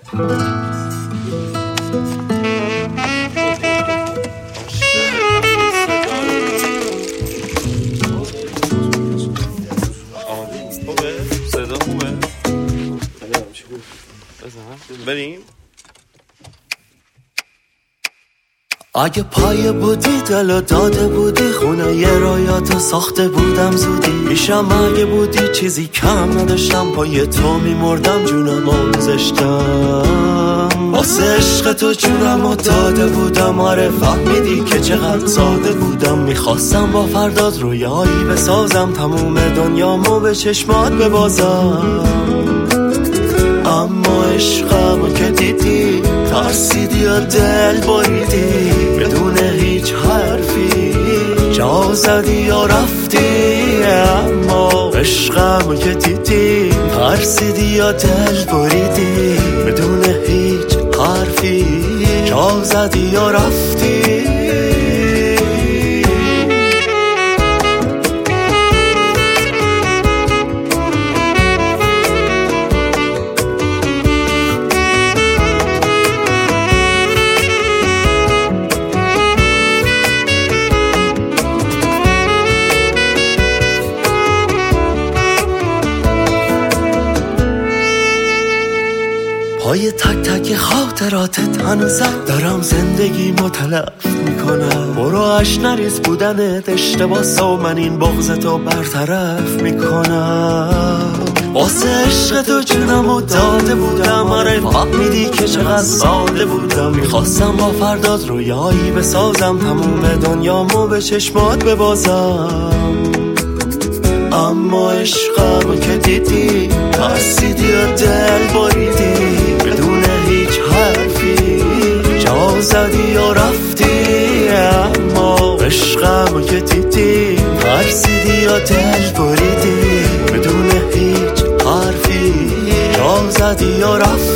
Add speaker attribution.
Speaker 1: بریم.
Speaker 2: اگه پای بودی دلو داده بودی، خونه یه رویاتو ساخته بودم زودی. میشم اگه بودی چیزی کم نداشتم، پای تو میمردم جونم آموزشتم. واسه عشق تو جونم داده بودم، آره فهمیدی که چقدر ساده بودم. میخواستم با فرداد رویایی بسازم، تموم دنیامو به چشمات ببازم. اما عشقمو که دیدی ترسیدی یا دل بریدی، بدون هیچ حرفی جا زدی یا رفتی. اما عشقمو که دیدی ترسیدی یا دل بریدی، بدون هیچ حرفی جا زدی یا رفتی. پای تک تک خاطراتت هنوزم دارم زندگیمو تلف میکنم. برو اش نریز بودنت اشتباس و من این بغضتو برطرف میکنم. واسه عشق تو جونمو داده بودم، آره فهمیدی که چقدر ساده بودم. میخواستم با فرداد رویایی بسازم، تموم دنیامو به چشمات ببازم. اما عشقمو که دیدی ترسیدی و دل بریدی، بدون هیچ حرفی جا زدی یا رفتی. اما عشقمو که دیدی ترسیدی یا دل بریدی، بدون هیچ حرفی جا زدی یا رفتی.